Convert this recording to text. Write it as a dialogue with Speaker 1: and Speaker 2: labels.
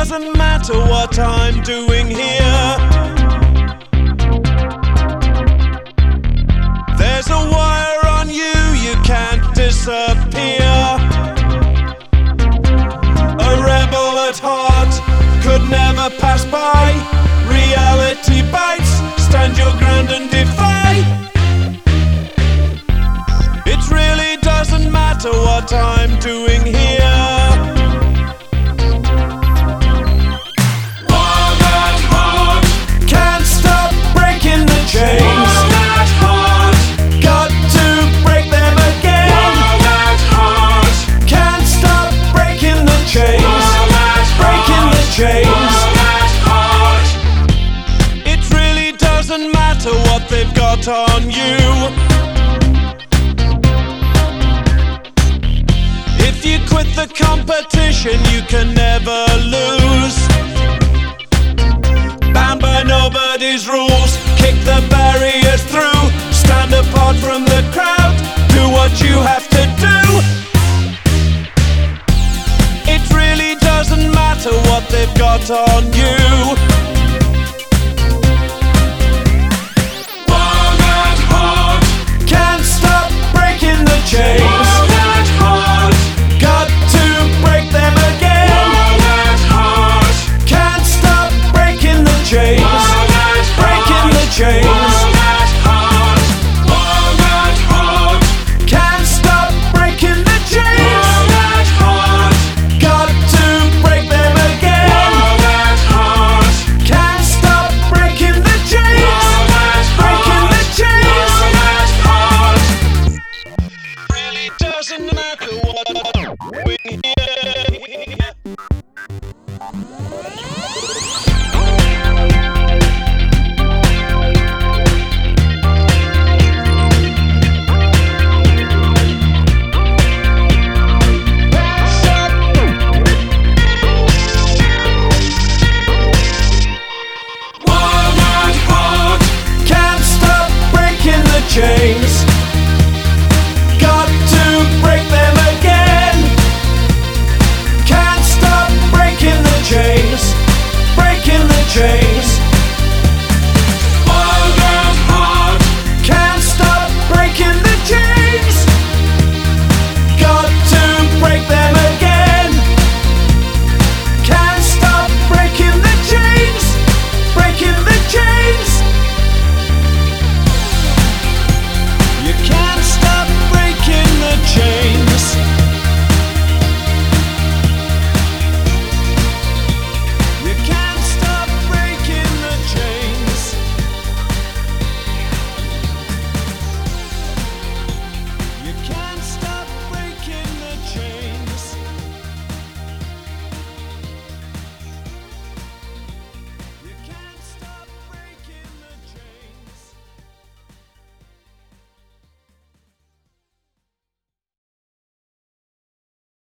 Speaker 1: doesn't matter what I'm doing here. There's a wire on you, you can't disappear. A rebel at heart could never pass by. Reality bites, stand your ground and defy. It really doesn't matter what I'm doing here. It really doesn't matter what they've got on you. If you quit the competition, you can never lose. Bound by nobody's rules, kick the barriers through. Stand apart from the crowd, do what you have to do. It really doesn't matter what they've got on you.